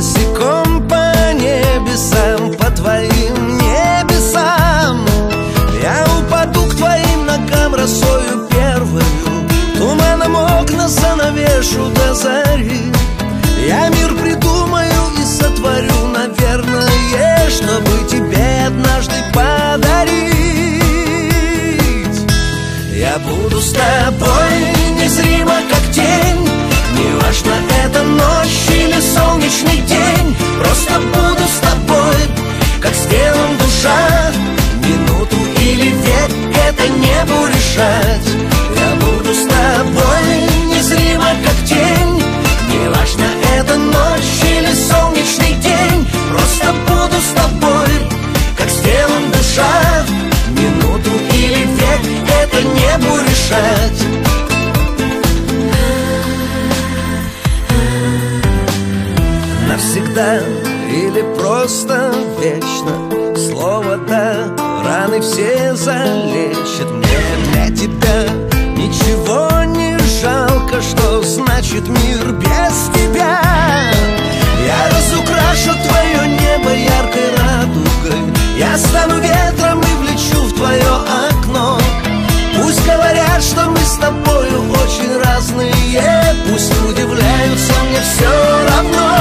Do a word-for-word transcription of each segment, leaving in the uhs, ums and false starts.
босиком по небесам, по твоим небесам. Я упаду к твоим ногам росою первою, туманом окна занавешу до зари. Я мир придумаю и сотворю, наверное, чтобы тебе однажды подарить. Я буду с тобой незримо, как тень. Неважно, это ночь или солнечный день. Просто буду с тобой, как с телом душа. Минуту или век это небу решать. Я буду с тобой незримо, как тень. Неважно, это ночь или солнечный день. Просто буду с тобой, как с телом душа. Минуту или век это небу решать. Навсегда или просто вечно, слово «да» раны все залечат. Мне для тебя ничего не жалко, что значит мир без тебя. Я разукрашу твое небо яркой радугой. Я стану ветром и влечу в твое окно. Пусть говорят, что мы с тобою очень разные, пусть удивляются, мне все равно.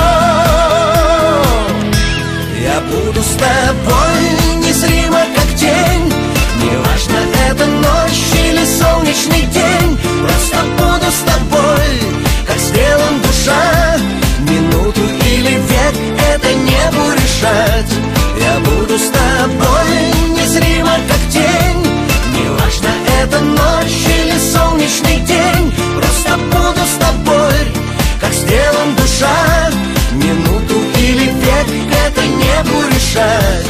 Я буду с тобой незримо, как тень. Неважно, это ночь или солнечный день. Просто буду с тобой, как сделан душа. Минуту или век это небу решать. Я буду с тобой незримо, как тень. Неважно, это ночь или солнечный день. Просто буду с тобой, как сделан душа. Минуту или век это небу решать.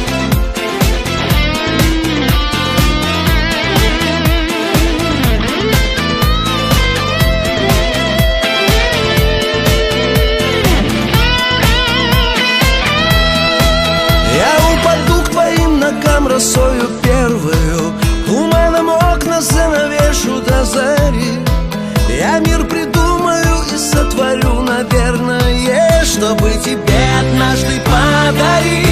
Росою первую, туманом окна занавешу до зари. Я мир придумаю и сотворю, наверное, чтобы тебе однажды подарить.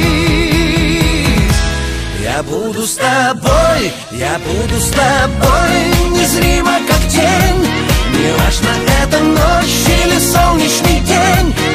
Я буду с тобой, я буду с тобой незримо, как тень. Неважно, это ночь или солнечный день.